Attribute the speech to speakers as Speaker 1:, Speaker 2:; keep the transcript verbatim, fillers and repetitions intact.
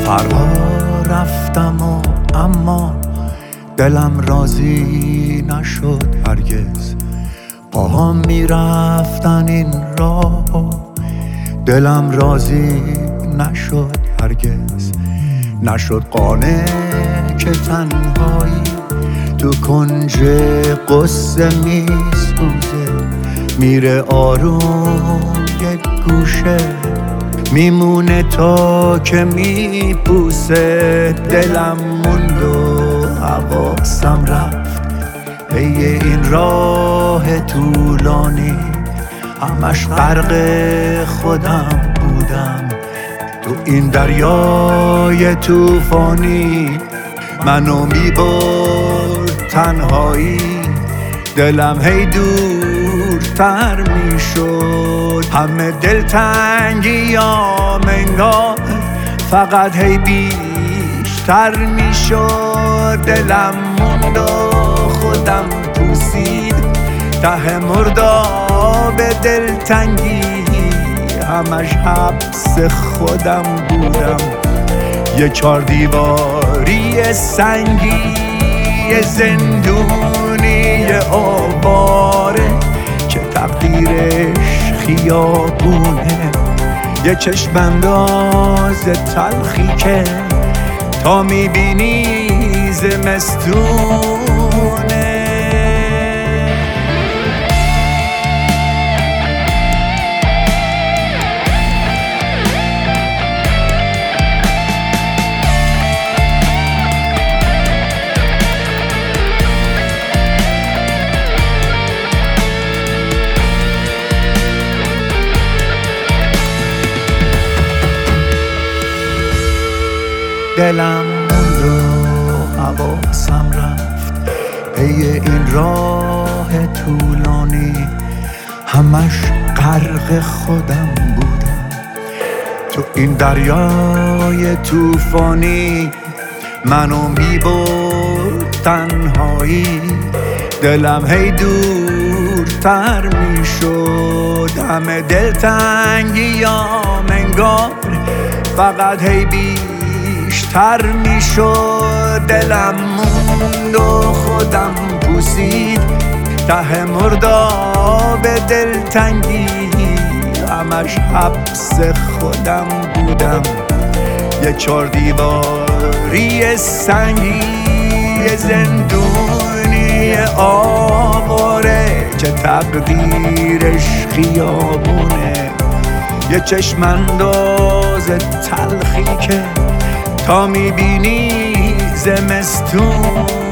Speaker 1: فردا رفتم و اما دلم راضی نشد هرگز. پاهم میرفتن این راه و دلم راضی نشد هرگز. نشد قانع که تنهایی تو کنج قصه میسوزه، میره آروم یک گوشه میمونه تا که میپوسه. دلم موند و حواسم رفت پی این راه طولانی، همش غرق خودم بودم تو این دریای طوفانی. منو میبرد تنهایی، دلم هی دورتر میشد. همه دلتنگیام انگار فقط هی بیشتر میشد. دلم موند و خودم پوسید ته مرداب دلتنگی، همش حبس خودم بودم. یه چار دیواری سنگی، یه زندونی آواره که تقدیرش خیابونه. یه چشم انداز تلخی که تا میبینی زمستونه. دلم موند و حواسم رفت پی این راه طولانی، همش غرق خودم بودم تو این دریای طوفانی. منو میبرد تنهایی، دلم هی دورتر میشد. همه دلتنگیام انگار فقط هی بیشتر میشد. دلم موند و خودم پوسید ته مرداب دلتنگی، همش حبس خودم بودم. یه چار دیواری سنگی، یه زندونی آواره که تقدیرش خیابونه. یه چشم انداز تلخی که تا میبینی زمستون.